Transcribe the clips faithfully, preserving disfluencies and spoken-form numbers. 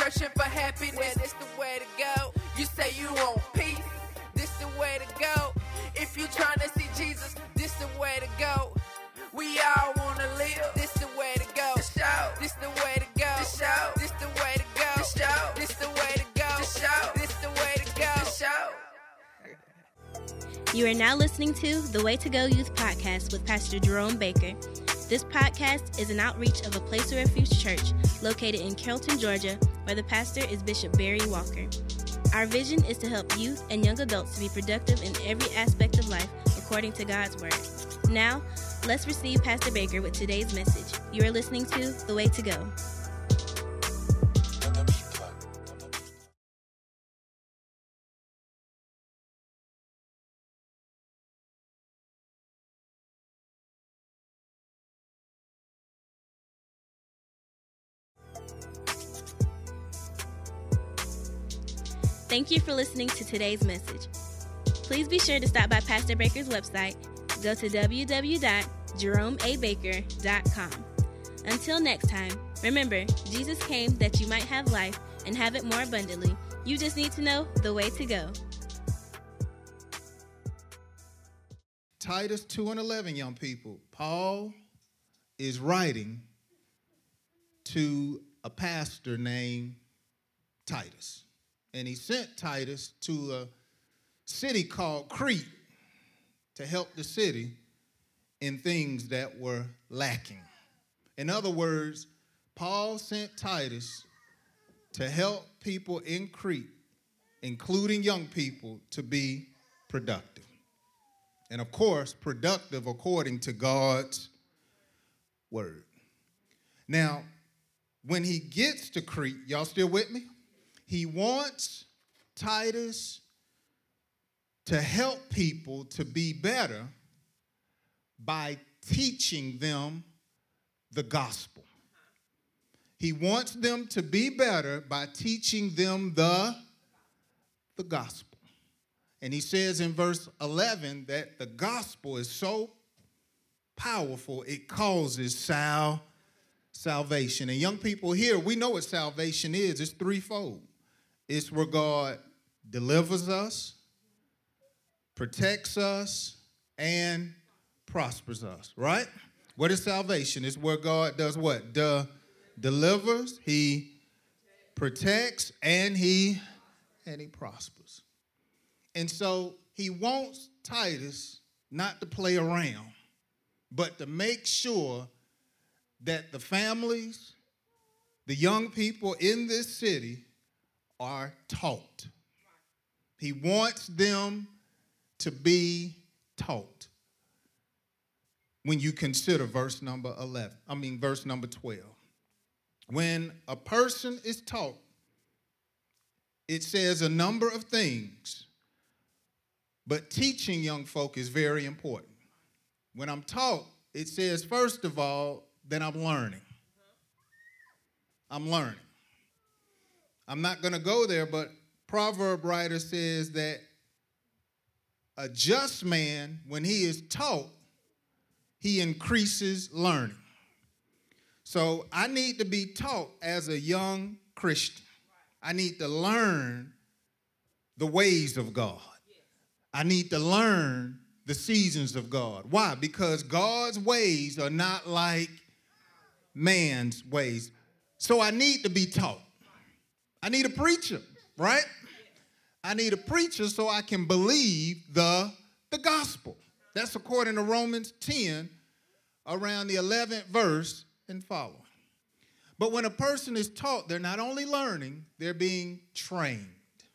searching for happiness, this the way to go. You say you want peace, this the way to go. If you trying to see Jesus, this the way to go. We all wanna live, this the way to go. The show, this the way to go. The show, this the way to go. The show, this the way to go. The show, this the way to go. The show. You are now listening to the Way to Go Youth Podcast with Pastor Jerome Baker. This podcast is an outreach of a Place of Refuge church located in Carrollton, Georgia, where the pastor is Bishop Barry Walker. Our vision is to help youth and young adults to be productive in every aspect of life according to God's Word. Now, let's receive Pastor Baker with today's message. You are listening to The Way to Go. Thank you for listening to today's message. Please be sure to stop by Pastor Baker's website. Go to w w w dot jerome a baker dot com. Until next time, remember, Jesus came that you might have life and have it more abundantly. You just need to know the way to go. Titus two and eleven, young people. Paul is writing to a pastor named Titus. And he sent Titus to a city called Crete to help the city in things that were lacking. In other words, Paul sent Titus to help people in Crete, including young people, to be productive. And of course, productive according to God's word. Now, when he gets to Crete, y'all still with me? He wants Titus to help people to be better by teaching them the gospel. He wants them to be better by teaching them the, the gospel. And he says in verse eleven that the gospel is so powerful, it causes sal- salvation. And young people here, we know what salvation is. It's threefold. It's where God delivers us, protects us, and prospers us, right? What is salvation? It's where God does what? De- delivers, he protects, and he, and he prospers. And so he wants Titus not to play around, but to make sure that the families, the young people in this city are taught. He wants them to be taught. When you consider verse number eleven, I mean verse number twelve. When a person is taught, it says a number of things, but teaching young folk is very important. When I'm taught, it says, first of all, that I'm learning. I'm learning. I'm not going to go there, but proverb writer says that a just man, when he is taught, he increases learning. So I need to be taught as a young Christian. I need to learn the ways of God. I need to learn the seasons of God. Why? Because God's ways are not like man's ways. So I need to be taught. I need a preacher, right? I need a preacher so I can believe the, the gospel. That's according to Romans ten, around the eleventh verse and following. But when a person is taught, they're not only learning, they're being trained.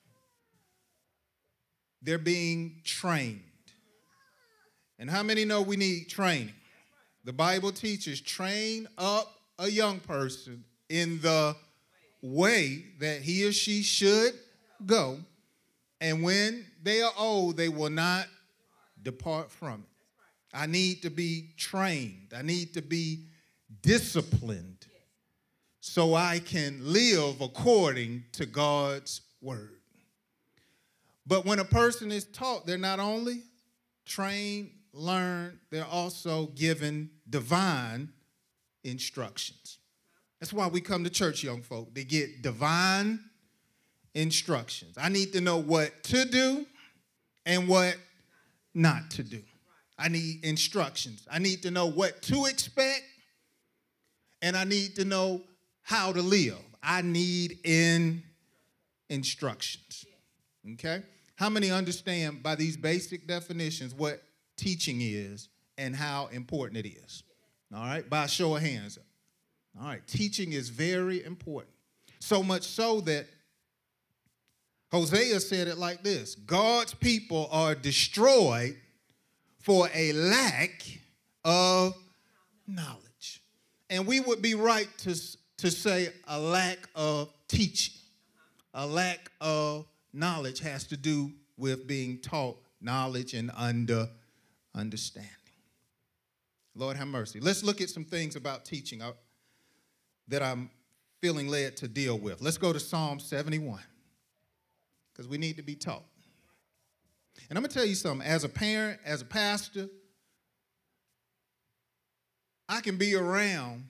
They're being trained. And how many know we need training? The Bible teaches, train up a young person in the way that he or she should go, and when they are old, they will not depart from it. I need to be trained. I need to be disciplined so I can live according to God's word. But when a person is taught, they're not only trained, learned, they're also given divine instructions. That's why we come to church, young folk, to get divine instructions. I need to know what to do and what not to do. I need instructions. I need to know what to expect, and I need to know how to live. I need in instructions. Okay? How many understand by these basic definitions what teaching is and how important it is? All right? By a show of hands. All right. Teaching is very important. So much so that Hosea said it like this: God's people are destroyed for a lack of knowledge. And we would be right to, to say a lack of teaching. A lack of knowledge has to do with being taught knowledge and under understanding. Lord have mercy. Let's look at some things about teaching that I'm feeling led to deal with. Let's go to Psalm seventy-one, because we need to be taught. And I'm going to tell you something. As a parent, as a pastor, I can be around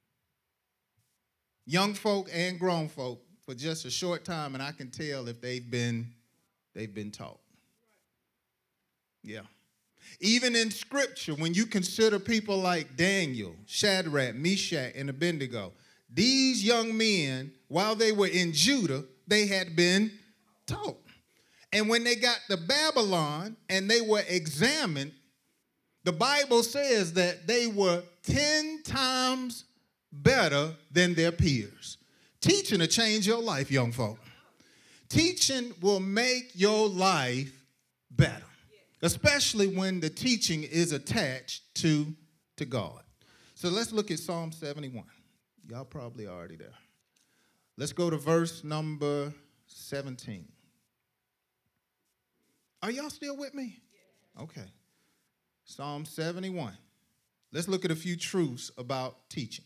young folk and grown folk for just a short time, and I can tell if they've been, they've been taught. Yeah. Even in Scripture, when you consider people like Daniel, Shadrach, Meshach, and Abednego, these young men, while they were in Judah, they had been taught. And when they got to Babylon and they were examined, the Bible says that they were ten times better than their peers. Teaching will change your life, young folk. Teaching will make your life better, especially when the teaching is attached to, to God. So let's look at Psalm seventy-one. Y'all probably already there. Let's go to verse number seventeen. Are y'all still with me? Okay. Psalm seventy-one. Let's look at a few truths about teaching.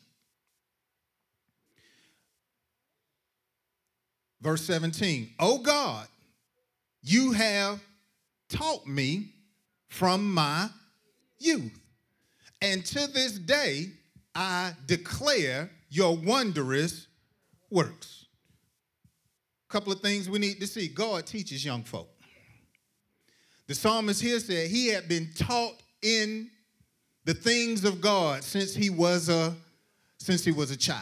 Verse seventeen. O God, you have taught me from my youth, and to this day I declare your wondrous works. A couple of things we need to see. God teaches young folk. The psalmist here said he had been taught in the things of God since he was a, since he was a child.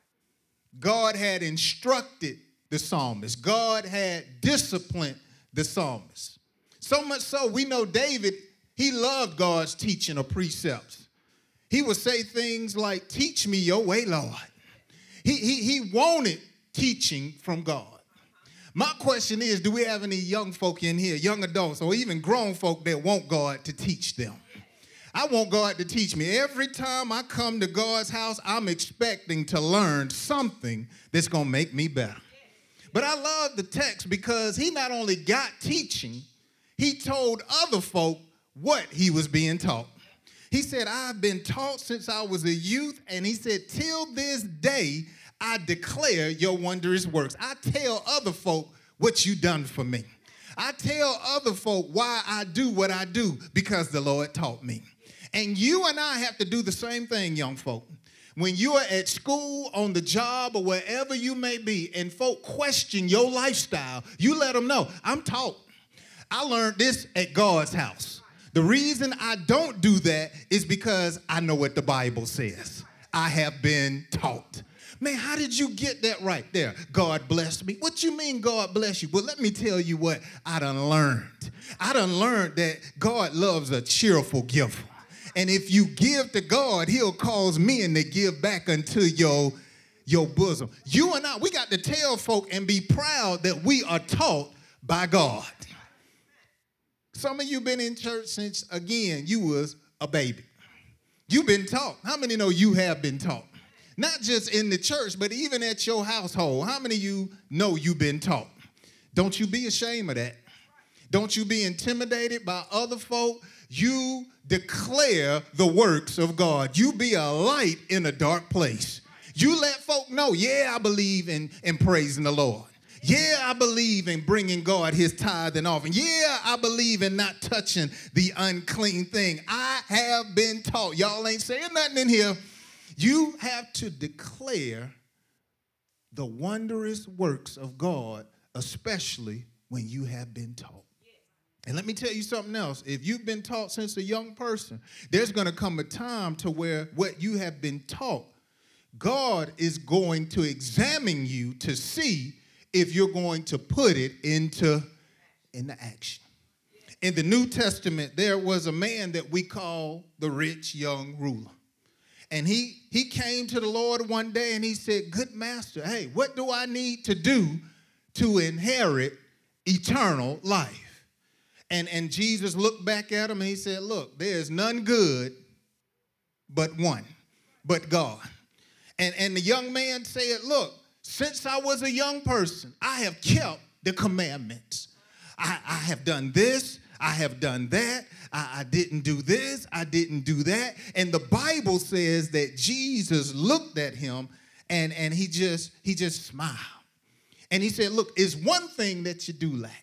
God had instructed the psalmist. God had disciplined the psalmist. So much so, we know David, he loved God's teaching or precepts. He would say things like, teach me your way, Lord. He, he, he wanted teaching from God. My question is, do we have any young folk in here, young adults, or even grown folk that want God to teach them? I want God to teach me. Every time I come to God's house, I'm expecting to learn something that's going to make me better. But I love the text because he not only got teaching, he told other folk what he was being taught. He said, I've been taught since I was a youth, and he said, till this day, I declare your wondrous works. I tell other folk what you done for me. I tell other folk why I do what I do, because the Lord taught me. And you and I have to do the same thing, young folk. When you are at school, on the job, or wherever you may be, and folk question your lifestyle, you let them know, I'm taught. I learned this at God's house. The reason I don't do that is because I know what the Bible says. I have been taught. Man, how did you get that right there? God blessed me. What you mean God bless you? Well, let me tell you what I done learned. I done learned that God loves a cheerful giver. And if you give to God, he'll cause men to give back unto your, your bosom. You and I, we got to tell folk and be proud that we are taught by God. Some of you been in church since, again, you was a baby. You've been taught. How many know you have been taught? Not just in the church, but even at your household. How many of you know you've been taught? Don't you be ashamed of that. Don't you be intimidated by other folk. You declare the works of God. You be a light in a dark place. You let folk know, yeah, I believe in, in praising the Lord. Yeah, I believe in bringing God his tithe and offering. Yeah, I believe in not touching the unclean thing. I have been taught. Y'all ain't saying nothing in here. You have to declare the wondrous works of God, especially when you have been taught. And let me tell you something else. If you've been taught since a young person, there's going to come a time to where what you have been taught, God is going to examine you to see if you're going to put it into, into action. In the New Testament, there was a man that we call the rich young ruler. And he, he came to the Lord one day and he said, good master, hey, what do I need to do to inherit eternal life? And, and Jesus looked back at him and he said, look, there is none good but one, but God. And, and the young man said, look, since I was a young person, I have kept the commandments. I, I have done this. I have done that. I, I didn't do this. I didn't do that. And the Bible says that Jesus looked at him and, and he just he just smiled. And he said, look, it's one thing that you do lack.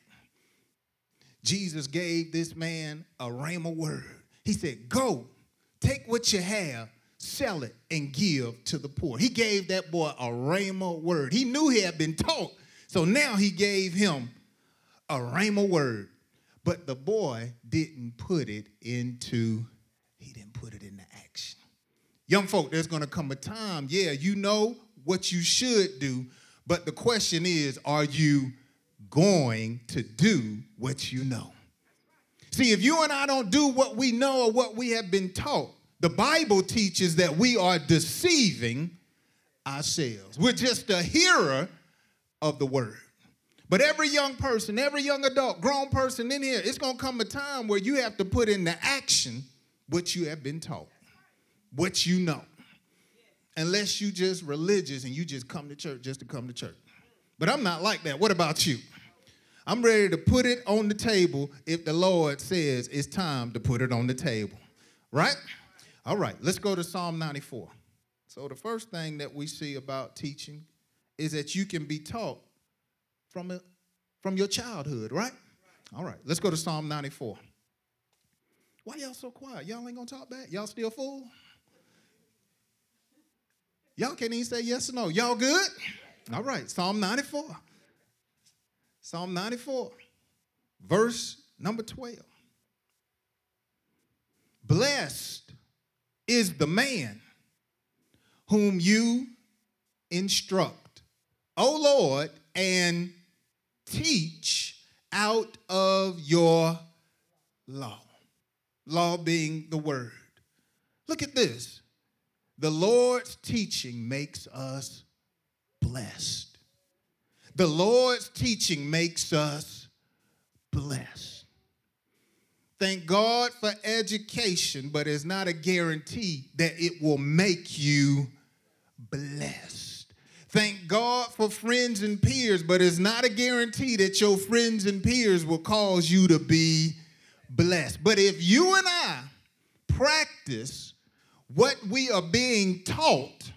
Jesus gave this man a rhema word. He said, go, take what you have, sell it, and give to the poor. He gave that boy a rhema word. He knew he had been taught, so now he gave him a rhema word. But the boy didn't put it into, he didn't put it into action. Young folk, there's going to come a time, yeah, you know what you should do, but the question is, are you going to do what you know? See, if you and I don't do what we know or what we have been taught, the Bible teaches that we are deceiving ourselves. We're just a hearer of the word. But every young person, every young adult, grown person in here, it's going to come a time where you have to put into action what you have been taught, what you know. Unless you just religious and you just come to church just to come to church. But I'm not like that. What about you? I'm ready to put it on the table if the Lord says it's time to put it on the table. Right? All right, let's go to Psalm ninety-four. So the first thing that we see about teaching is that you can be taught from, a, from your childhood, right? All right, let's go to Psalm ninety-four. Why y'all so quiet? Y'all ain't gonna talk back? Y'all still full? Y'all can't even say yes or no. Y'all good? All right, Psalm ninety-four. Psalm ninety-four, verse number twelve. Blessed is the man whom you instruct, O Lord, and teach out of your law. Law being the word. Look at this. The Lord's teaching makes us blessed. The Lord's teaching makes us blessed. Thank God for education, but it's not a guarantee that it will make you blessed. Thank God for friends and peers, but it's not a guarantee that your friends and peers will cause you to be blessed. But if you and I practice what we are being taught,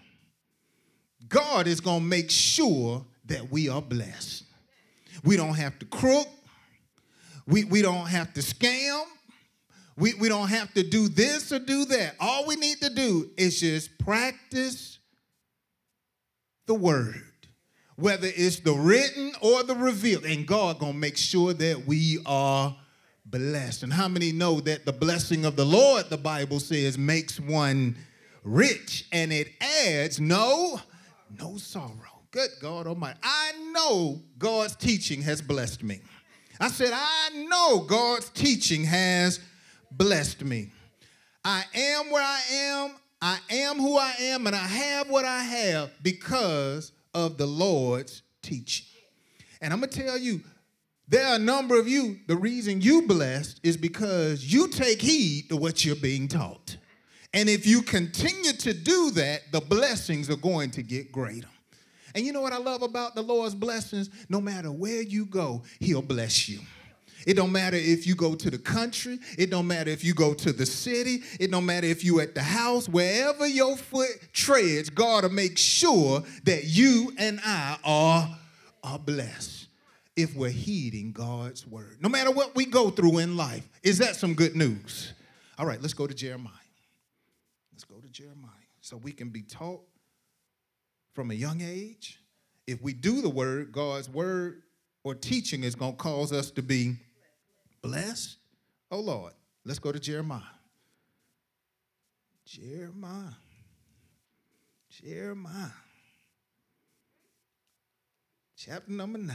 God is going to make sure that we are blessed. We don't have to crook. We, we don't have to scam. We, we don't have to do this or do that. All we need to do is just practice the word, whether it's the written or the revealed. And God going to make sure that we are blessed. And how many know that the blessing of the Lord, the Bible says, makes one rich and it adds no, no sorrow. Good God Almighty. I know God's teaching has blessed me. I said, I know God's teaching has blessed me. I am where I am. I am who I am, and I have what I have because of the Lord's teaching. And I'm going to tell you, there are a number of you, the reason you blessed is because you take heed to what you're being taught. And if you continue to do that, the blessings are going to get greater. And you know what I love about the Lord's blessings? No matter where you go, he'll bless you. It don't matter if you go to the country. It don't matter if you go to the city. It don't matter if you at the house. Wherever your foot treads, God will make sure that you and I are, are blessed if we're heeding God's word. No matter what we go through in life. Is that some good news? All right, let's go to Jeremiah. Let's go to Jeremiah. so we can be taught from a young age. If we do the word, God's word or teaching is going to cause us to be blessed. Oh, Lord. Let's go to Jeremiah. Jeremiah. Jeremiah. Chapter number nine.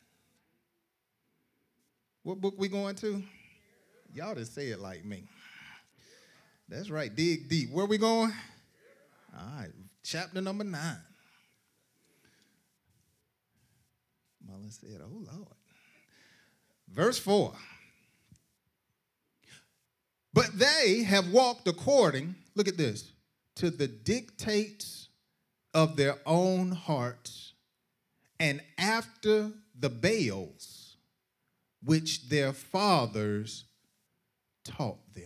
What book we going to? Y'all just say it like me. That's right. Dig deep. Where we going? All right. Chapter number nine. Mother said, oh, Lord. Verse four. But they have walked according, look at this, to the dictates of their own hearts and after the Baals which their fathers taught them.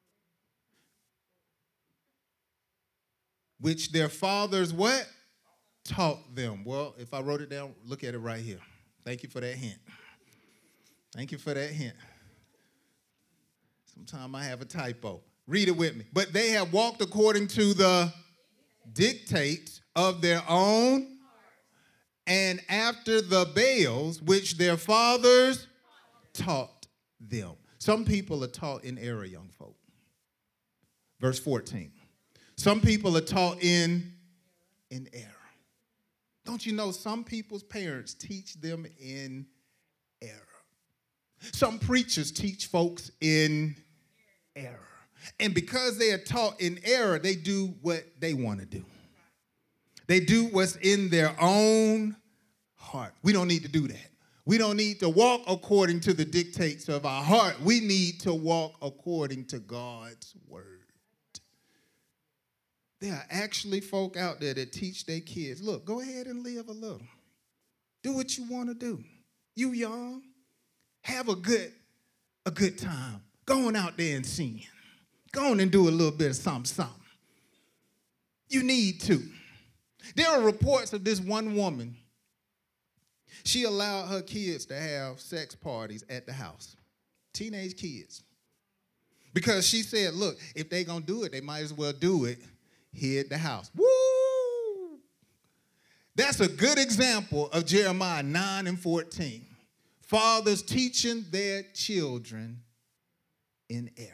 Which their fathers what? Taught them. Well, if I wrote it down, look at it right here. Thank you for that hint. Thank you for that hint. Sometimes I have a typo. Read it with me. But they have walked according to the dictates of their own and after the Baals which their fathers taught them. Some people are taught in error, young folk. Verse fourteen. Some people are taught in, in error. Don't you know some people's parents teach them in error? Some preachers teach folks in error. And because they are taught in error, they do what they want to do. They do what's in their own heart. We don't need to do that. We don't need to walk according to the dictates of our heart. We need to walk according to God's word. There are actually folk out there that teach their kids, look, go ahead and live a little. Do what you want to do. You young, have a good, a good time. Going out there and singing. Go on and do a little bit of something, something. You need to. There are reports of this one woman. She allowed her kids to have sex parties at the house. Teenage kids. Because she said, look, if they're going to do it, they might as well do it here at the house. Woo! That's a good example of Jeremiah nine and fourteen. Fathers teaching their children in error.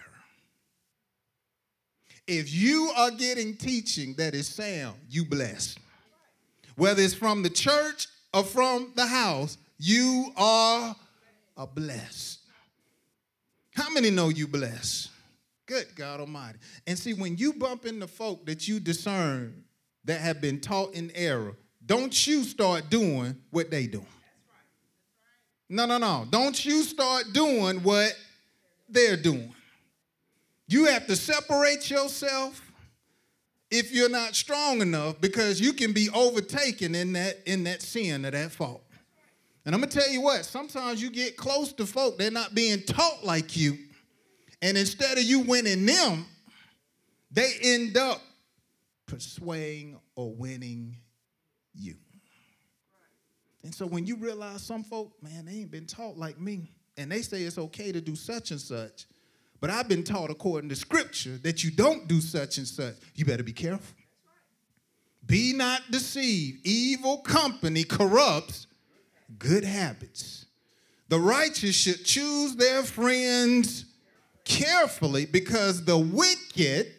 If you are getting teaching that is sound, you blessed. Whether it's from the church or from the house, you are a blessed. How many know you blessed? Good God Almighty. And see, when you bump into folk that you discern that have been taught in error, don't you start doing what they do. No, no, no. Don't you start doing what they're doing. You have to separate yourself if you're not strong enough, because you can be overtaken in that, in that sin or that fault. And I'm going to tell you what, sometimes you get close to folk, they're not being taught like you. And instead of you winning them, they end up persuading or winning you. And so when you realize some folk, man, they ain't been taught like me, and they say it's okay to do such and such, but I've been taught according to Scripture that you don't do such and such, you better be careful. Be not deceived. Evil company corrupts good habits. The righteous should choose their friends carefully, because the wicked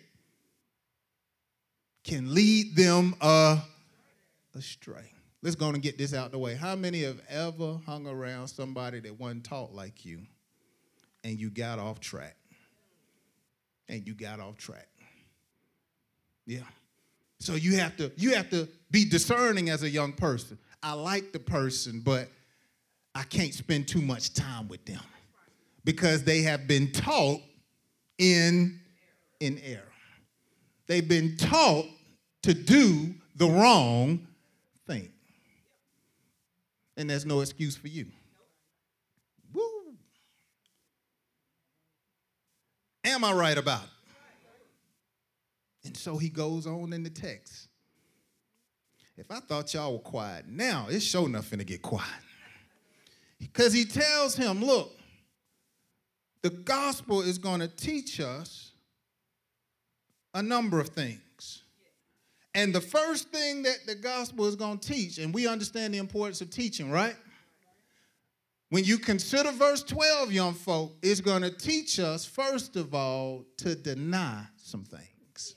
can lead them uh, astray. Let's go on and get this out the way. How many have ever hung around somebody that wasn't taught like you, and you got off track? And you got off track. Yeah. So you have to you have to be discerning as a young person. I like the person, but I can't spend too much time with them because they have been taught in, in error. They've been taught to do the wrong thing. And there's no excuse for you. Woo. Am I right about it? And so he goes on in the text. If I thought y'all were quiet, now it's sure enough finna get quiet. Because he tells him, look, the gospel is going to teach us a number of things. And the first thing that the gospel is going to teach, and we understand the importance of teaching, right? When you consider verse twelve, young folk, it's going to teach us, first of all, to deny some things.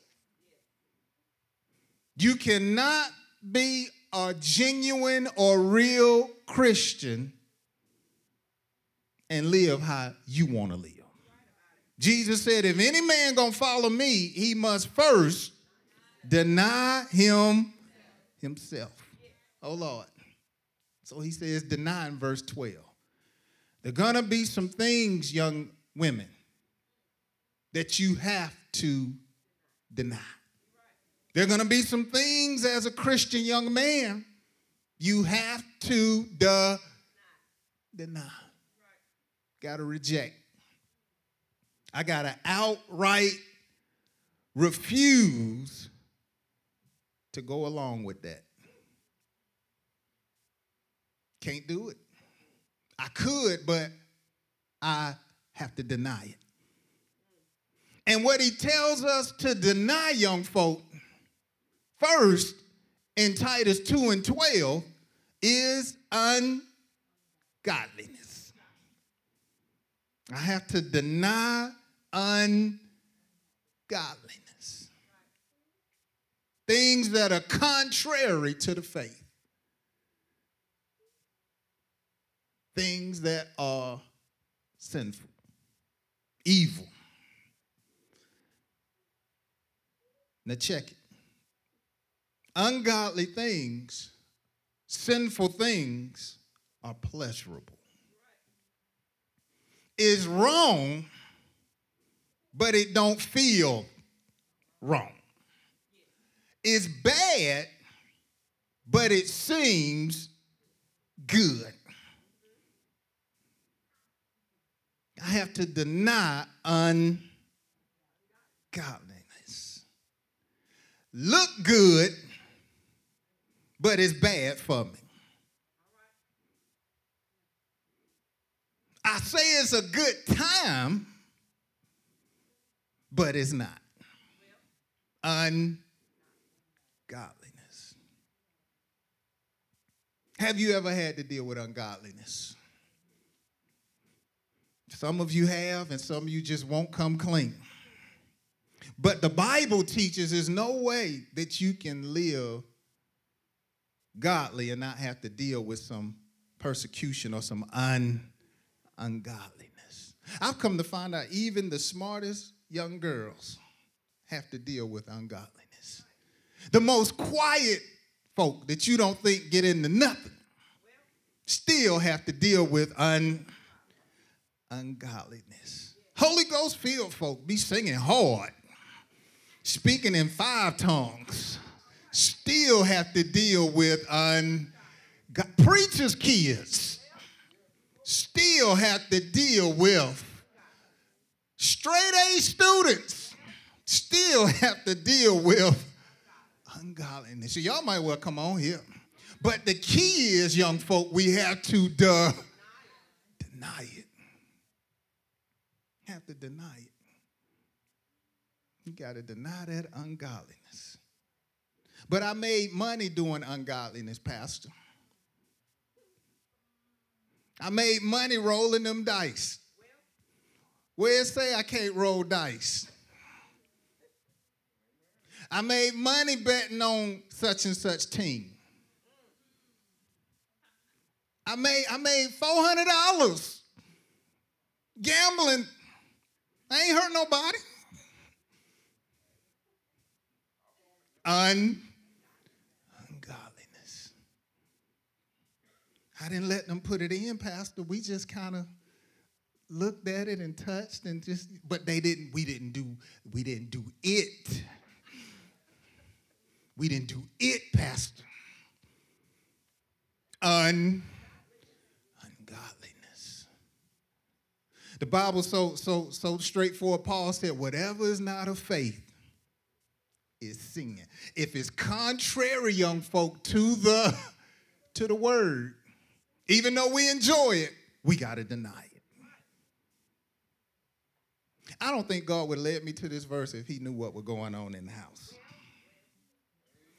You cannot be a genuine or real Christian and live how you want to live. Jesus said, if any man gonna follow me, he must first deny him himself. Oh, Lord. So he says, deny in verse twelve. There are gonna be some things, young women, that you have to deny. There are gonna be some things as a Christian young man you have to de- deny. Gotta reject. I got to outright refuse to go along with that. Can't do it. I could, but I have to deny it. And what he tells us to deny, young folk, first in Titus two and twelve is ungodliness. I have to deny ungodliness. Things that are contrary to the faith. Things that are sinful, evil. Now check it. Ungodly things, sinful things are pleasurable. Is wrong, but it don't feel wrong. It's bad, but it seems good. I have to deny ungodliness. Look good, but it's bad for me. I say it's a good time, but it's not. Ungodliness. Have you ever had to deal with ungodliness? Some of you have, and some of you just won't come clean. But the Bible teaches there's no way that you can live godly and not have to deal with some persecution or some un ungodliness. I've come to find out even the smartest young girls have to deal with ungodliness. The most quiet folk that you don't think get into nothing still have to deal with un, ungodliness. Holy Ghost filled folk be singing hard, speaking in five tongues, still have to deal with un, preachers' kids still have to deal with straight A students, still have to deal with ungodliness. So y'all might well come on here. But the key is, young folk, we have to de- deny it. Have to deny it. You got to deny that ungodliness. But I made money doing ungodliness, Pastor. I made money rolling them dice. Where it say I can't roll dice? I made money betting on such and such team. I made I made four hundred dollars gambling. I ain't hurt nobody. Un, ungodliness. I didn't let them put it in, Pastor. We just kind of looked at it and touched and just, but they didn't, we didn't do, we didn't do it. We didn't do it, Pastor. Un, ungodliness. The Bible's so, so, so straightforward. Paul said, whatever is not of faith is sin. If it's contrary, young folk, to the, to the word, even though we enjoy it, we got to deny it. I don't think God would have led me to this verse if he knew what was going on in the house.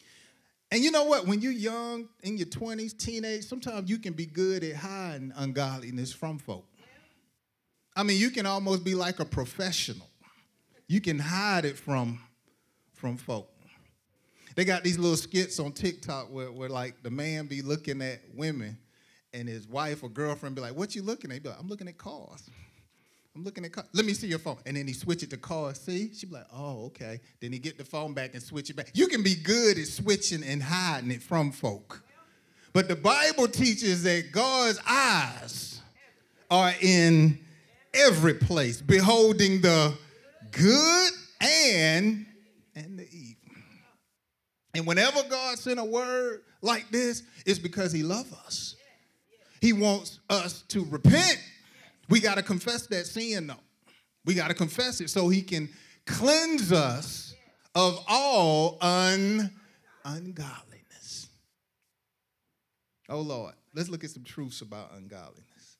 And you know what? When you're young, in your twenties, teenage, sometimes you can be good at hiding ungodliness from folk. I mean, you can almost be like a professional. You can hide it from, from folk. They got these little skits on TikTok where, where like the man be looking at women and his wife or girlfriend be like, what you looking at? He be like, I'm looking at cars. I'm looking at cars. Let me see your phone. And then he switch it to cars. See? She be like, oh, okay. Then he get the phone back and switch it back. You can be good at switching and hiding it from folk. But the Bible teaches that God's eyes are in every place, beholding the good and, and the evil. And whenever God sent a word like this, it's because he loves us. He wants us to repent. We got to confess that sin, though. We got to confess it so he can cleanse us of all un- ungodliness. Oh, Lord. Let's look at some truths about ungodliness.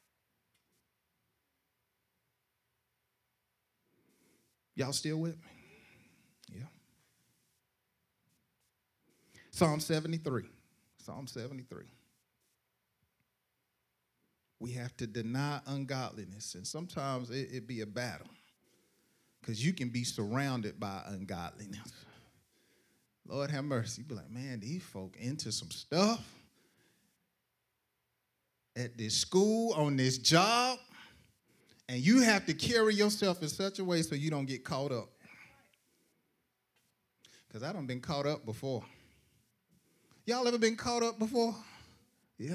Y'all still with me? Yeah. Psalm seventy-three. Psalm seventy-three. We have to deny ungodliness, and sometimes it, it be a battle because you can be surrounded by ungodliness. Lord have mercy. You be like, man, these folk into some stuff at this school, on this job, and you have to carry yourself in such a way so you don't get caught up. Because I done been caught up before. Y'all ever been caught up before? Yeah.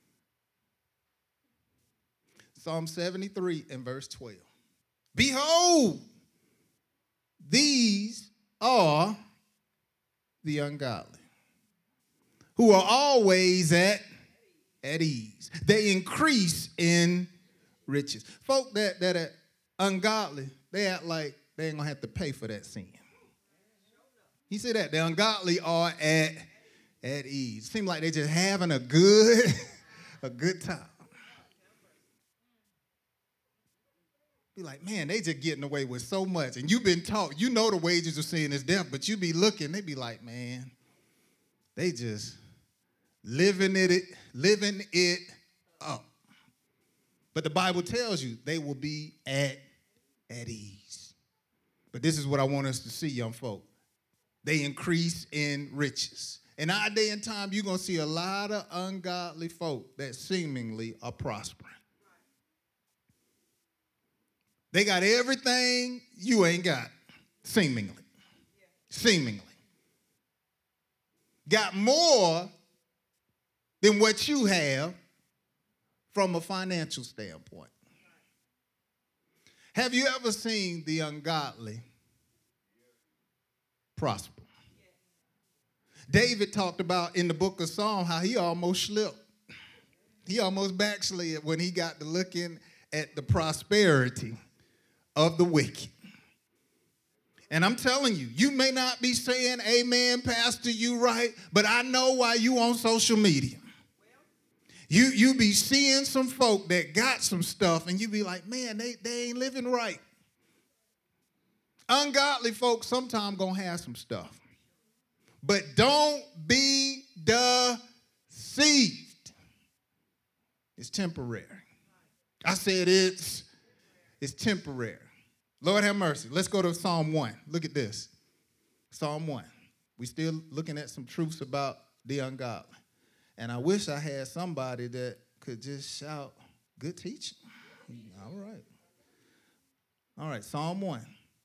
Psalm seventy-three and verse twelve. Behold, these are the ungodly, who are always at, at ease. They increase in riches. Folk that, that are ungodly, they act like they ain't going to have to pay for that sin. You see that? The ungodly are at, at ease. Seem like they're just having a good, a good time. Be like, man, they just getting away with so much. And you've been taught, you know the wages of sin is death, but you be looking, they be like, man, they just living it, living it up. But the Bible tells you they will be at, at ease. But this is what I want us to see, young folk. They increase in riches. In our day and time, you're going to see a lot of ungodly folk that seemingly are prospering. They got everything you ain't got, seemingly. Seemingly. Got more than what you have from a financial standpoint. Have you ever seen the ungodly prosper? David talked about in the book of Psalms how he almost slipped. He almost backslid when he got to looking at the prosperity of the wicked. And I'm telling you, you may not be saying, amen, Pastor, you right, but I know why you on social media. You you be seeing some folk that got some stuff, and you be like, man, they, they ain't living right. Ungodly folk sometimes gonna have some stuff. But don't be deceived. It's temporary. I said it's, it's temporary. Lord have mercy. Let's go to Psalm one. Look at this. Psalm one. We still looking at some truths about the ungodly. And I wish I had somebody that could just shout, good teaching. All right. All right, Psalm one.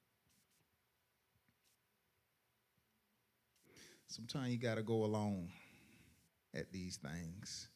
Sometimes you got to go along at these things.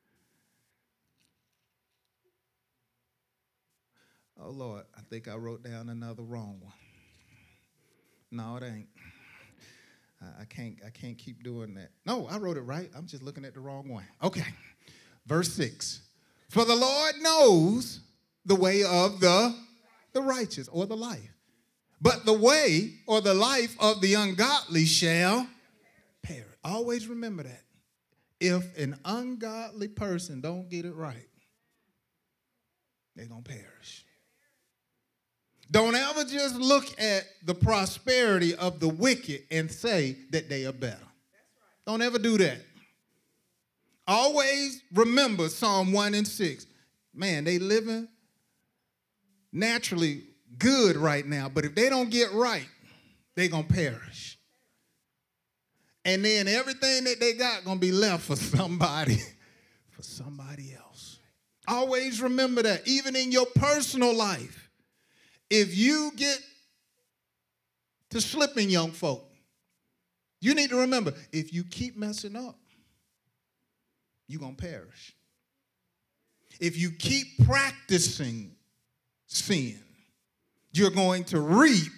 Oh, Lord, I think I wrote down another wrong one. No, it ain't. I, I can't I can't keep doing that. No, I wrote it right. I'm just looking at the wrong one. Okay. Verse six. For the Lord knows the way of the, the righteous or the life. But the way or the life of the ungodly shall perish. Always remember that. If an ungodly person don't get it right, they're going to perish. Don't ever just look at the prosperity of the wicked and say that they are better. Don't ever do that. Always remember Psalm one and six. Man, they living naturally good right now, but if they don't get right, they're going to perish. And then everything that they got going to be left for somebody, for somebody else. Always remember that, even in your personal life. If you get to slipping, young folk, you need to remember, if you keep messing up, you're going to perish. If you keep practicing sin, you're going to reap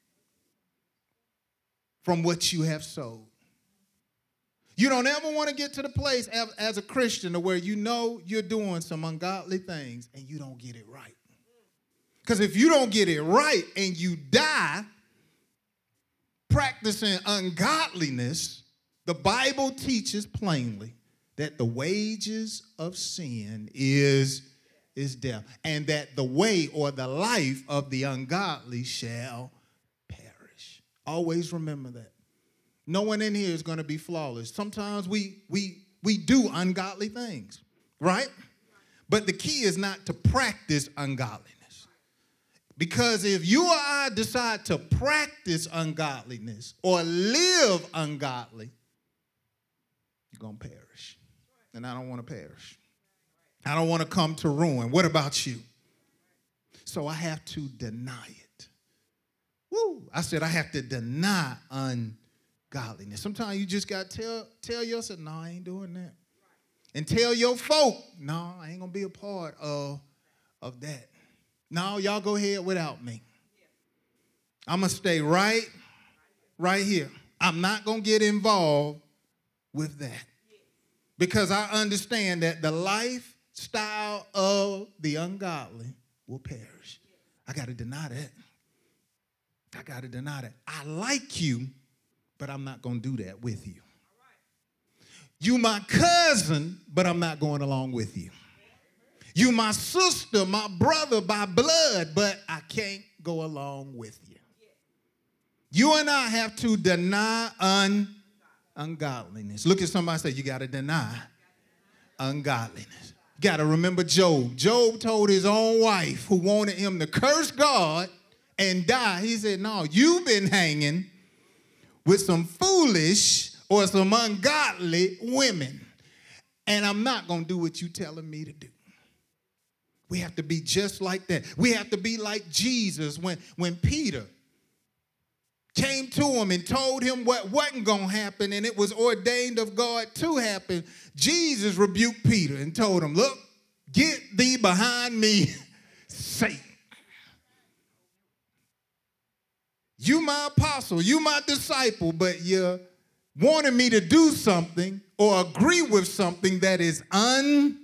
from what you have sowed. You don't ever want to get to the place as, as a Christian to where you know you're doing some ungodly things and you don't get it right. Because if you don't get it right and you die practicing ungodliness, the Bible teaches plainly that the wages of sin is, is death, and that the way or the life of the ungodly shall perish. Always remember that. No one in here is going to be flawless. Sometimes we, we, we do ungodly things, right? But the key is not to practice ungodliness. Because if you or I decide to practice ungodliness or live ungodly, you're going to perish. And I don't want to perish. I don't want to come to ruin. What about you? So I have to deny it. Woo! I said I have to deny ungodliness. Godliness. Sometimes you just got to tell, tell yourself, no, I ain't doing that. And tell your folk, no, I ain't going to be a part of, of that. No, y'all go ahead without me. I'm going to stay right, right here. I'm not going to get involved with that. Because I understand that the lifestyle of the ungodly will perish. I got to deny that. I got to deny that. I like you, but I'm not going to do that with you. You my cousin, but I'm not going along with you. You my sister, my brother by blood, but I can't go along with you. You and I have to deny un- ungodliness. Look at somebody and say, you got to deny ungodliness. You got to remember Job. Job told his own wife who wanted him to curse God and die. He said, no, you've been hanging with some foolish or some ungodly women. And I'm not going to do what you're telling me to do. We have to be just like that. We have to be like Jesus when, when Peter came to him and told him what wasn't going to happen and it was ordained of God to happen. Jesus rebuked Peter and told him, look, get thee behind me, Satan. You my apostle, you my disciple, but you wanted me to do something or agree with something that is ungodly.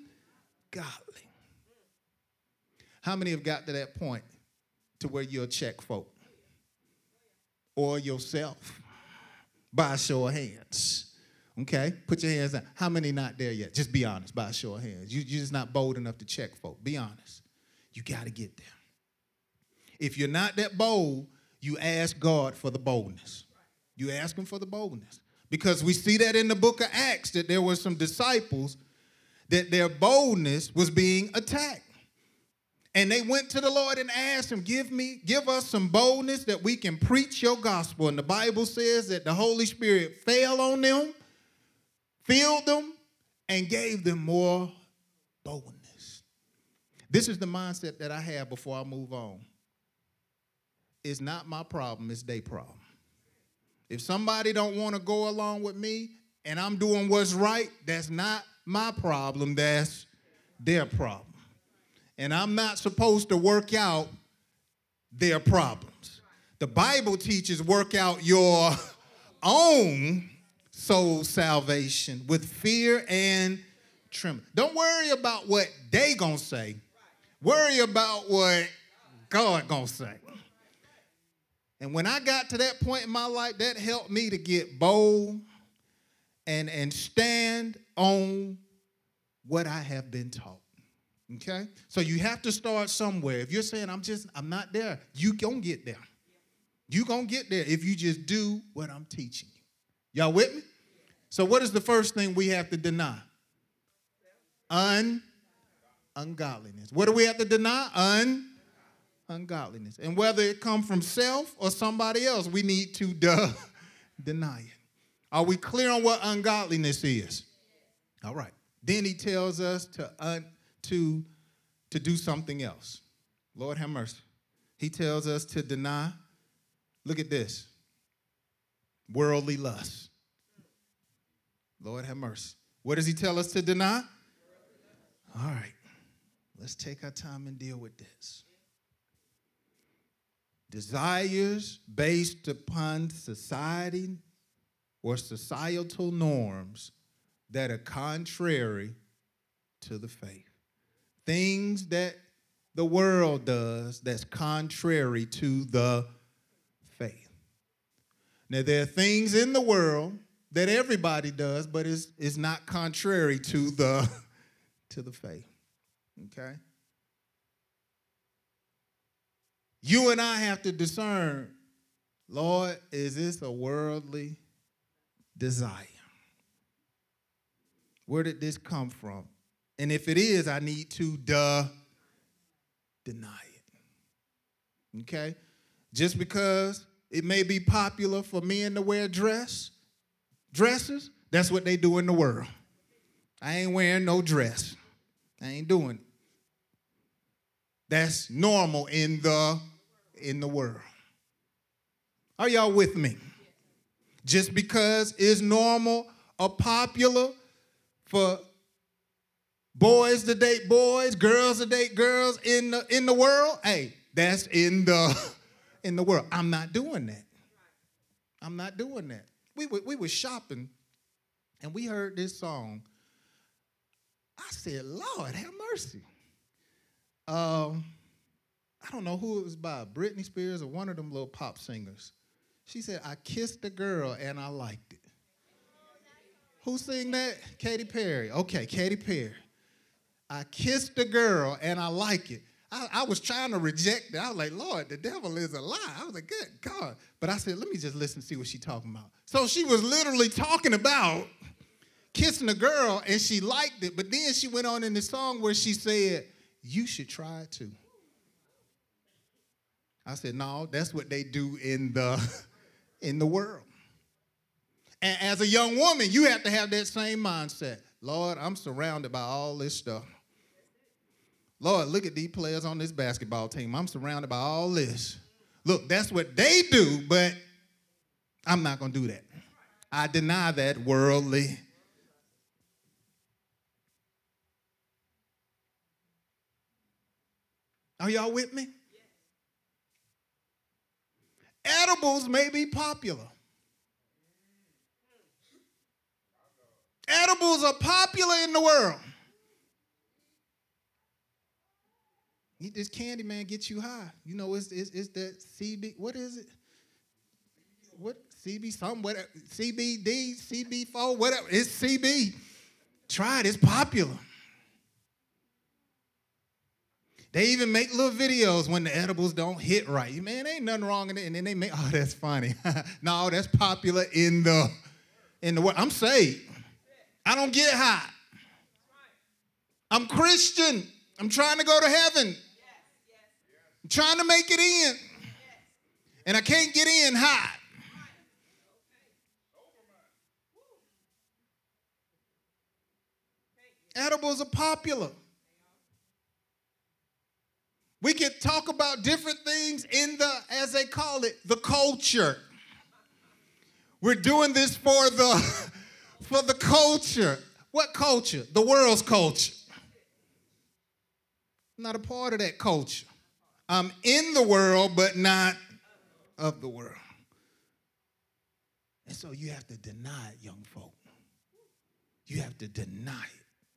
How many have got to that point to where you'll check folk? Or yourself? By a show of hands. Okay? Put your hands down. How many not there yet? Just be honest, by a show of hands. You, you're just not bold enough to check folk. Be honest. You got to get there. If you're not that bold, you ask God for the boldness. You ask him for the boldness. Because we see that in the book of Acts that there were some disciples that their boldness was being attacked. And they went to the Lord and asked him, give me, give us some boldness that we can preach your gospel. And the Bible says that the Holy Spirit fell on them, filled them, and gave them more boldness. This is the mindset that I have before I move on. It's not my problem, it's their problem. If somebody don't want to go along with me and I'm doing what's right, that's not my problem, that's their problem. And I'm not supposed to work out their problems. The Bible teaches work out your own soul salvation with fear and trembling. Don't worry about what they gonna say. Worry about what God gonna say. And when I got to that point in my life, that helped me to get bold and, and stand on what I have been taught. Okay? So you have to start somewhere. If you're saying, I'm just, I'm not there, you gonna get there. You gonna get there if you just do what I'm teaching you. Y'all with me? So what is the first thing we have to deny? Un, ungodliness. What do we have to deny? Un, ungodliness. And whether it come from self or somebody else, we need to duh, deny it. Are we clear on what ungodliness is? All right. Then he tells us to, un, to, to do something else. Lord have mercy. He tells us to deny, look at this, worldly lust. Lord have mercy. What does he tell us to deny? All right. Let's take our time and deal with this. Desires based upon society or societal norms that are contrary to the faith. Things that the world does that's contrary to the faith. Now, there are things in the world that everybody does, but it's, it's not contrary to the, to the faith. Okay? You and I have to discern, Lord, is this a worldly desire? Where did this come from? And if it is, I need to duh, deny it. Okay? Just because it may be popular for men to wear dress, dresses, that's what they do in the world. I ain't wearing no dress. I ain't doing it. That's normal in the, in the world. Are y'all with me? Just because it's normal or popular for boys to date boys, girls to date girls in the, in the world, hey, that's in the, in the world. I'm not doing that. I'm not doing that. We were, we were shopping, and we heard this song. I said, Lord, have mercy. Um, I don't know who it was by, Britney Spears or one of them little pop singers. She said, I kissed a girl and I liked it. Who sang that? Katy Perry. Okay, Katy Perry. I kissed a girl and I like it. I, I was trying to reject it. I was like, Lord, the devil is a lie. I was like, good God. But I said, let me just listen and see what she's talking about. So she was literally talking about kissing a girl and she liked it. But then she went on in the song where she said, you should try it too. I said, no, that's what they do in the, in the world. And as a young woman, you have to have that same mindset. Lord, I'm surrounded by all this stuff. Lord, look at these players on this basketball team. I'm surrounded by all this. Look, that's what they do, but I'm not going to do that. I deny that worldly. Are y'all with me? Edibles may be popular. Edibles are popular in the world. This candy, man, gets you high. You know, it's, it's, it's that C B, what is it? What, C B something, whatever, C B D, C B four, whatever. It's C B. Try it, it's popular. They even make little videos when the edibles don't hit right. Man, ain't nothing wrong in it. And then they make, oh, that's funny. No, that's popular in the, in the world. I'm saved. I don't get high. I'm Christian. I'm trying to go to heaven. I'm trying to make it in. And I can't get in high. Edibles are popular. We can talk about different things in the, as they call it, the culture. We're doing this for the, for the culture. What culture? The world's culture. I'm not a part of that culture. I'm in the world, but not of the world. And so you have to deny it, young folk. You have to deny it.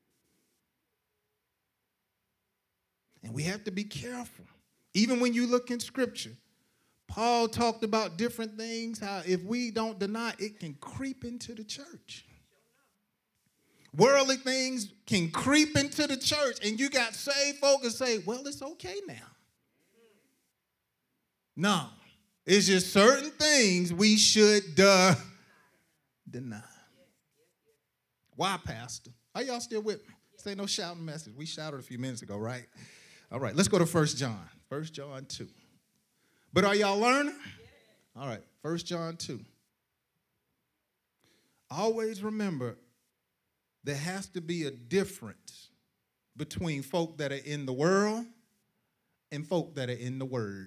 And we have to be careful. Even when you look in Scripture, Paul talked about different things, how if we don't deny, it can creep into the church. Worldly things can creep into the church, and you got saved folk and say, well, it's okay now. No, it's just certain things we should uh, deny. Why, Pastor? Are y'all still with me? This ain't no shouting message. We shouted a few minutes ago, right? All right, let's go to First John. First John two. But are y'all learning? All right, First John two. Always remember, there has to be a difference between folk that are in the world and folk that are in the Word.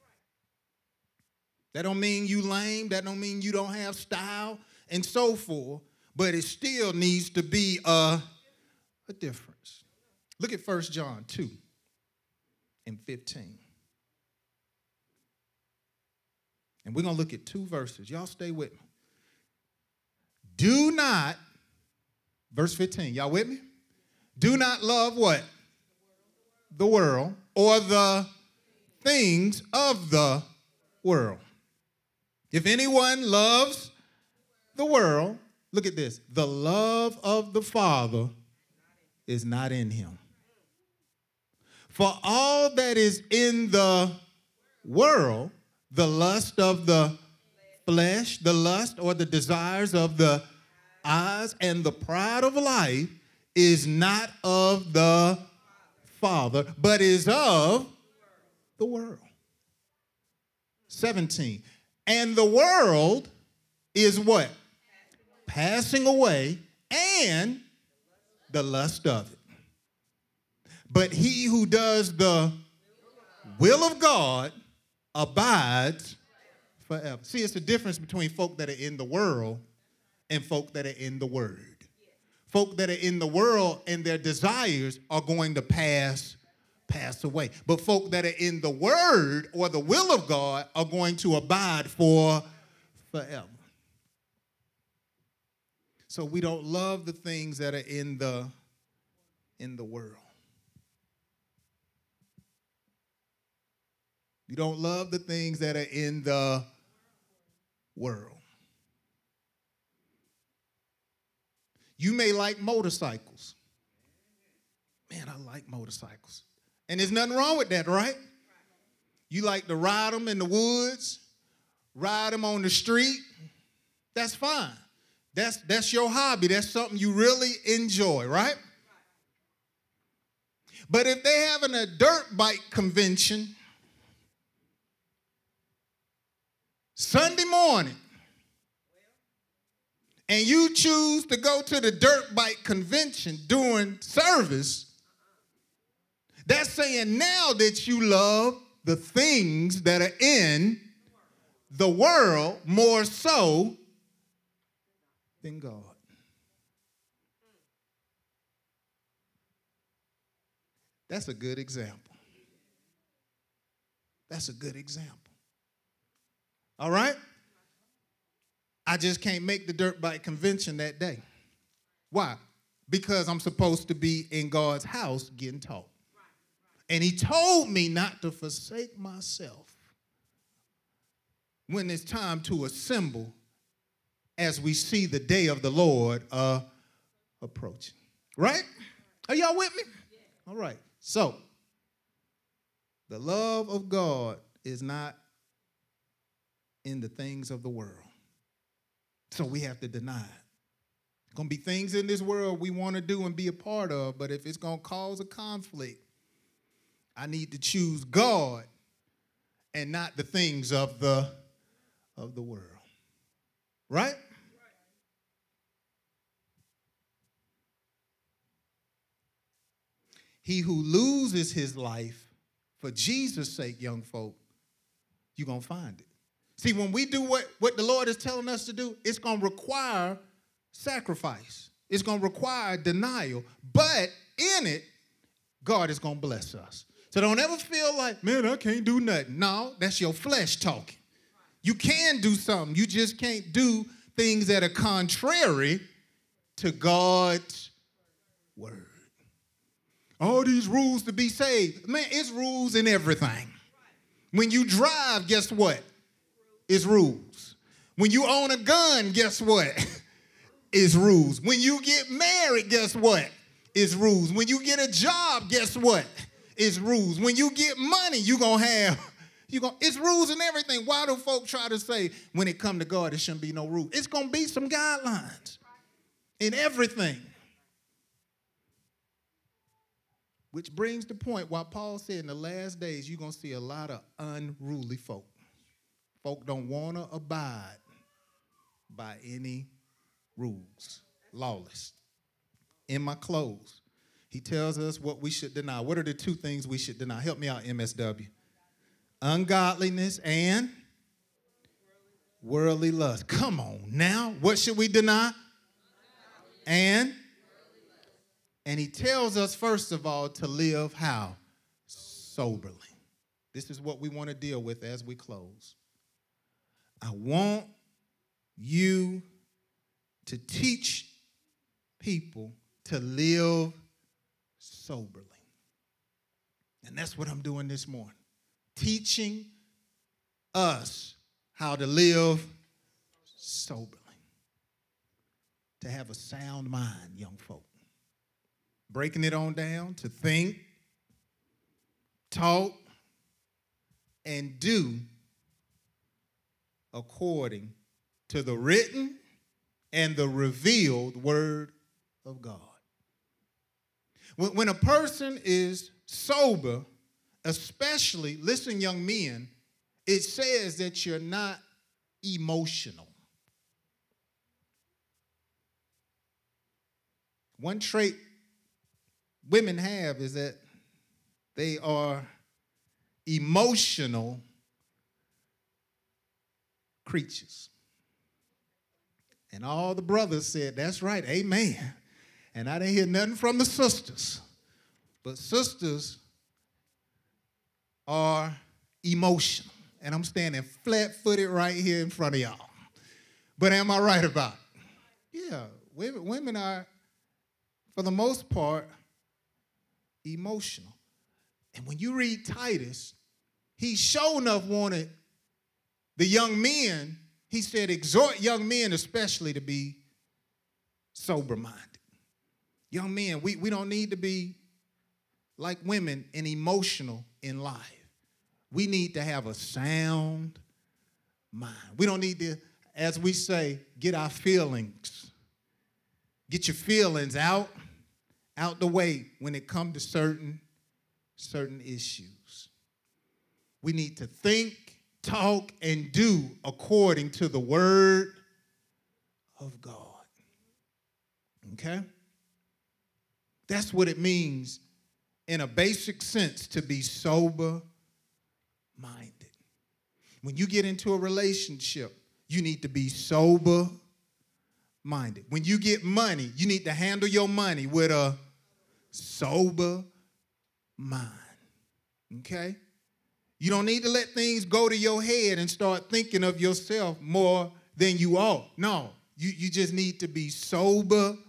That don't mean you lame. That don't mean you don't have style and so forth. But it still needs to be a, a difference. Look at First John two and fifteen. And we're going to look at two verses. Y'all stay with me. Do not, verse fifteen, y'all with me? Do not love what? The world or the things of the world. If anyone loves the world, look at this. The love of the Father is not in him. For all that is in the world, the lust of the flesh, the lust or the desires of the eyes, and the pride of life is not of the Father, but is of the world. seventeen. And the world is what? Passing away, and the lust of it. But he who does the will of God abides forever. See, it's the difference between folk that are in the world and folk that are in the Word. Folk that are in the world and their desires are going to pass pass away. But folk that are in the Word or the will of God are going to abide for forever. So we don't love the things that are in the in the world. You don't love the things that are in the world. You may like motorcycles. Man, I like motorcycles. And there's nothing wrong with that, right? You like to ride them in the woods, ride them on the street. That's fine. That's, that's your hobby. That's something you really enjoy, right? But if they're having a dirt bike convention Sunday morning, and you choose to go to the dirt bike convention during service, that's saying now that you love the things that are in the world more so than God. That's a good example. That's a good example. All right? I just can't make the dirt bike convention that day. Why? Because I'm supposed to be in God's house getting taught. And he told me not to forsake myself when it's time to assemble as we see the day of the Lord uh, approaching. Right? Are y'all with me? All right. So, the love of God is not in the things of the world. So we have to deny it. There's going to be things in this world we want to do and be a part of, but if it's going to cause a conflict, I need to choose God and not the things of the, of the world. Right? He who loses his life for Jesus' sake, young folk, you're going to find it. See, when we do what, what the Lord is telling us to do, it's going to require sacrifice. It's going to require denial. But in it, God is going to bless us. So don't ever feel like, man, I can't do nothing. No, that's your flesh talking. You can do something. You just can't do things that are contrary to God's word. All these rules to be saved. Man, it's rules in everything. When you drive, guess what? It's rules. When you own a gun, guess what? It's rules. When you get married, guess what? It's rules. When you get a job, guess what? It's rules. When you get money, you're going to have, you gonna, it's rules and everything. Why do folk try to say when it come to God, there shouldn't be no rules? It's going to be some guidelines. in everything. Which brings the point why Paul said in the last days you're going to see a lot of unruly folk. Folk don't want to abide by any rules. Lawless. In my clothes, he tells us what we should deny. What are the two things we should deny? Help me out, M S W. Ungodliness and worldly lust. Come on now. What should we deny? And and he tells us, first of all, to live how? Soberly. This is what we want to deal with as we close. I want you to teach people to live soberly. And that's what I'm doing this morning. Teaching us how to live soberly. To have a sound mind, young folk. Breaking it on down to think, talk, and do according to the written and the revealed word of God. When, when a person is sober, especially, listen, young men, it says that you're not emotional. One trait women have is that they are emotional creatures. And all the brothers said, that's right, amen. And I didn't hear nothing from the sisters. But sisters are emotional. And I'm standing flat-footed right here in front of y'all. But am I right about it? Yeah, women, women are, for the most part, emotional. And when you read Titus, he sure enough wanted the young men, he said, exhort young men especially to be sober-minded. Young men, we, we don't need to be like women and emotional in life. We need to have a sound mind. We don't need to, as we say, get our feelings. Get your feelings out, out the way when it comes to certain, certain issues. We need to think, talk, and do according to the word of God. Okay? That's what it means in a basic sense to be sober-minded. When you get into a relationship, you need to be sober-minded. When you get money, you need to handle your money with a sober mind. Okay? You don't need to let things go to your head and start thinking of yourself more than you ought. No, you, you just need to be sober-minded.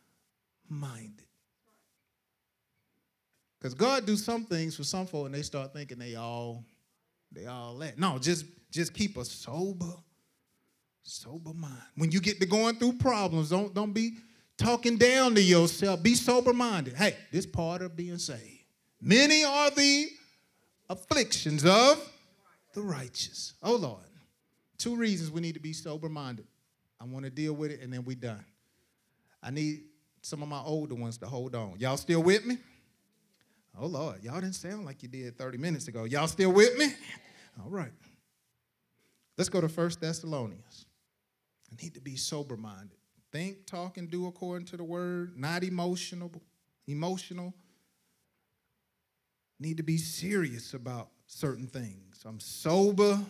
Because God do some things for some folk and they start thinking they all, they all that. No, just, just keep a sober, sober mind. When you get to going through problems, don't, don't be talking down to yourself. Be sober-minded. Hey, this part of being saved. Many are the afflictions of the righteous. Oh, Lord. Two reasons we need to be sober-minded. I want to deal with it, and then we done. I need some of my older ones to hold on. Y'all still with me? Oh, Lord. Y'all didn't sound like you did thirty minutes ago. Y'all still with me? All right. Let's go to First Thessalonians. I need to be sober-minded. Think, talk, and do according to the word. Not emotional. Emotional. Need to be serious about certain things. I'm sober-minded.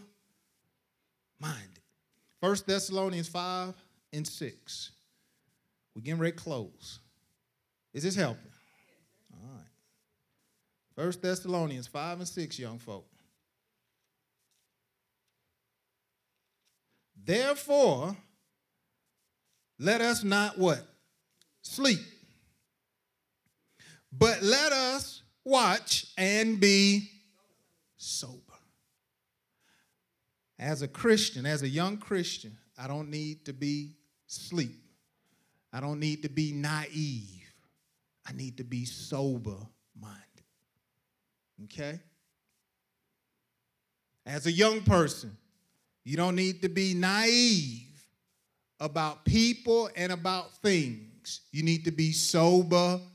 First Thessalonians five and six. We're getting ready to close. Is this helping? All right. First Thessalonians five and six, young folk. Therefore, let us not what? Sleep. But let us watch and be sober. As a Christian, as a young Christian, I don't need to be asleep. I don't need to be naive. I need to be sober-minded. Okay? As a young person, you don't need to be naive about people and about things. You need to be sober-minded.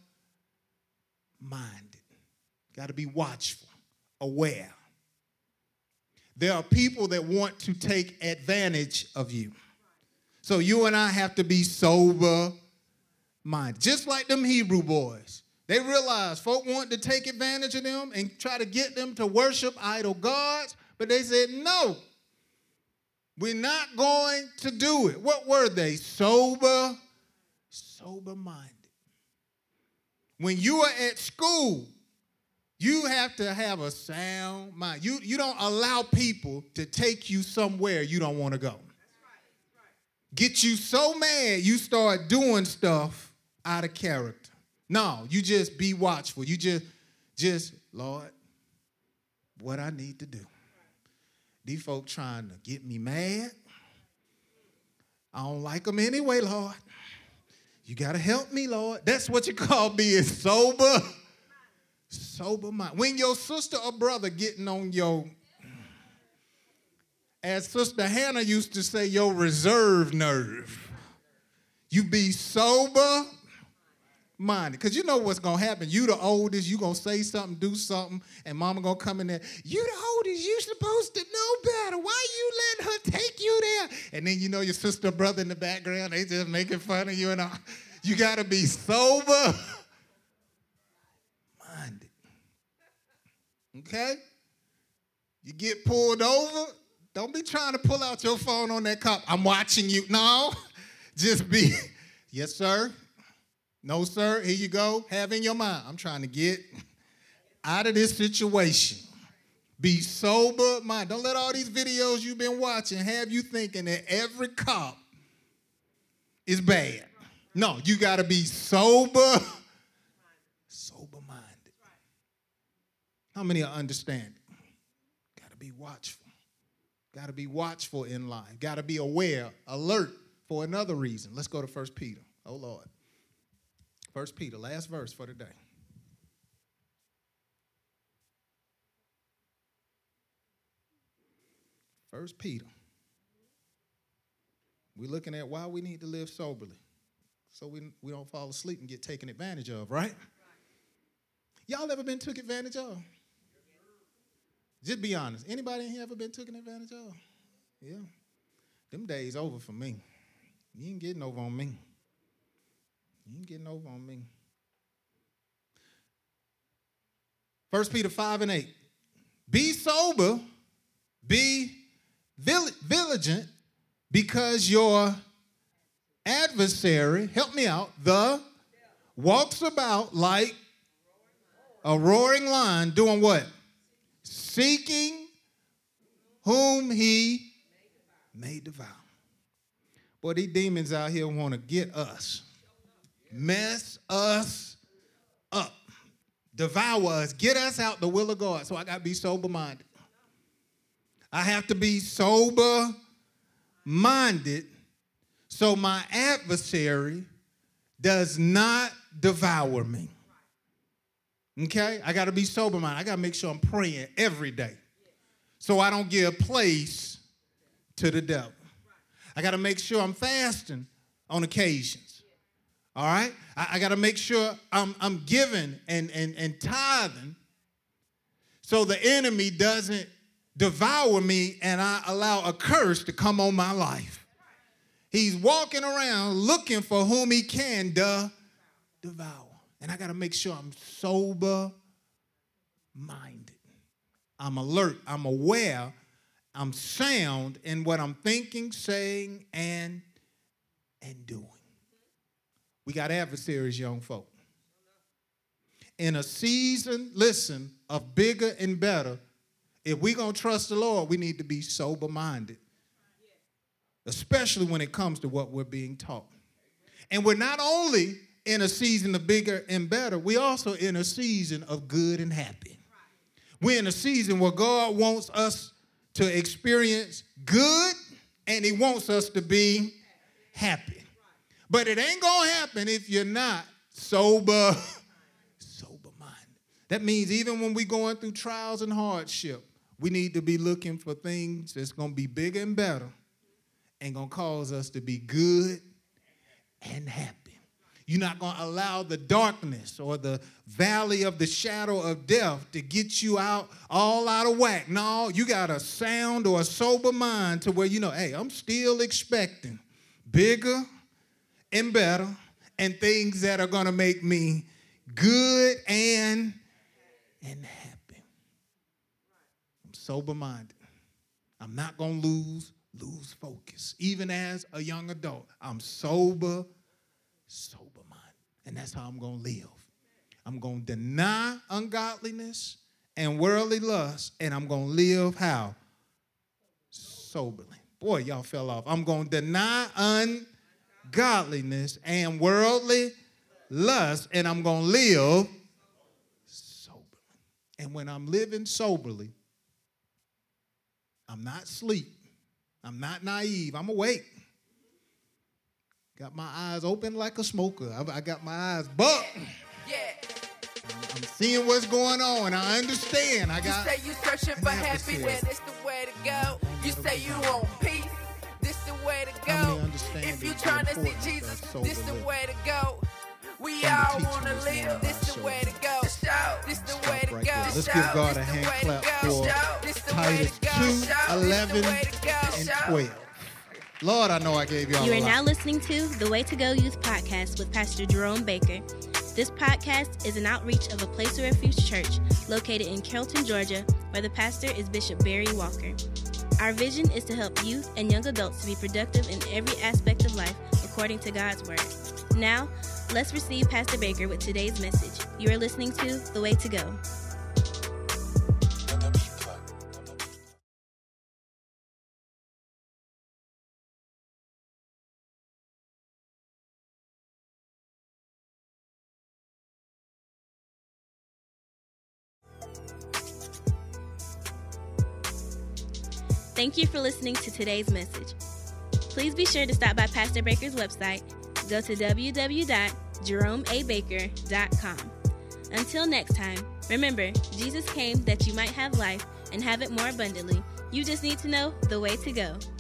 Got to be watchful, aware. There are people that want to take advantage of you. So you and I have to be sober-minded. Just like them Hebrew boys. They realized folk wanted to take advantage of them and try to get them to worship idol gods, but they said, no, we're not going to do it. What were they? Sober, sober-minded. When you are at school, you have to have a sound mind. You, you don't allow people to take you somewhere you don't want to go. Get you so mad you start doing stuff out of character. No, you just be watchful. You just, just, Lord, what I need to do. These folk trying to get me mad. I don't like them anyway, Lord. You got to help me, Lord. That's what you call being sober. Sober mind. When your sister or brother getting on your, as Sister Hannah used to say, your reserve nerve, you be sober minded. Because you know what's going to happen. You the oldest, you going to say something, do something, and mama going to come in there. You the oldest, you supposed to know better. Why you letting her take you there? And then you know your sister or brother in the background, they just making fun of you and all. You got to be sober minded. Okay? You get pulled over, don't be trying to pull out your phone on that cop. I'm watching you. No, just be, yes, sir. No, sir. Here you go. Have in your mind, I'm trying to get out of this situation. Be sober minded. Don't let all these videos you've been watching have you thinking that every cop is bad. No, you got to be sober, sober minded. How many are understanding? Got to be watchful. Got to be watchful in life. Got to be aware, alert for another reason. Let's go to First Peter. Oh, Lord. First Peter, last verse for today. First Peter. We're looking at why we need to live soberly so we, we don't fall asleep and get taken advantage of, right? Y'all ever been took advantage of? Just be honest. Anybody in here ever been taken advantage of? Yeah. Them days over for me. You ain't getting over on me. You ain't getting over on me. First Peter five and eight. Be sober, be vigilant, because your adversary, help me out, the walks about like a roaring lion, doing what? Seeking whom he may devour. Boy, these demons out here want to get us. Mess us up. Devour us. Get us out the will of God. So I got to be sober-minded. I have to be sober-minded so my adversary does not devour me. Okay? I got to be sober-minded. I got to make sure I'm praying every day so I don't give place to the devil. I got to make sure I'm fasting on occasions. All right? I, I got to make sure I'm, I'm giving and, and, and tithing so the enemy doesn't devour me and I allow a curse to come on my life. He's walking around looking for whom he can de- devour. And I got to make sure I'm sober-minded. I'm alert. I'm aware. I'm sound in what I'm thinking, saying, and, and doing. We got adversaries, young folk. In a season, listen, of bigger and better, if we're going to trust the Lord, we need to be sober-minded, especially when it comes to what we're being taught. And we're not only in a season of bigger and better, we're also in a season of good and happy. We're in a season where God wants us to experience good, and he wants us to be happy. But it ain't going to happen if you're not sober, sober-minded. That means even when we're going through trials and hardship, we need to be looking for things that's going to be bigger and better and going to cause us to be good and happy. You're not going to allow the darkness or the valley of the shadow of death to get you out all out of whack. No, you got a sound or a sober mind to where you know, hey, I'm still expecting bigger and better and things that are going to make me good and, and happy. I'm sober-minded. I'm not going to lose, lose focus. Even as a young adult, I'm sober, sober. And that's how I'm going to live. I'm going to deny ungodliness and worldly lust, and I'm going to live how? Soberly. Boy, y'all fell off. I'm going to deny ungodliness and worldly lust, and I'm going to live soberly. And when I'm living soberly, I'm not asleep. I'm not naive. I'm awake. Got my eyes open like a smoker. I, I got my eyes bugged. Yeah. I'm, I'm seeing what's going on. I understand. I got. You say you searching for happiness. This the way to go. You say you want peace. This the way to go. If you trying to see Jesus, this the way to go. We all want to live. This the way to go. This the way to go. Let's give God a hand clap for Titus two, eleven, and twelve. Lord, I know I gave y'all You a are lot. now listening to the Way to Go Youth Podcast with Pastor Jerome Baker. This podcast is an outreach of a Place of Refuge church located in Carrollton, Georgia, where the pastor is Bishop Barry Walker. Our vision is to help youth and young adults to be productive in every aspect of life according to God's Word. Now, let's receive Pastor Baker with today's message. You are listening to The Way to Go. Thank you for listening to today's message. Please be sure to stop by Pastor Baker's website. Go to w w w dot jerome a baker dot com. Until next time, remember, Jesus came that you might have life and have it more abundantly. You just need to know the way to go.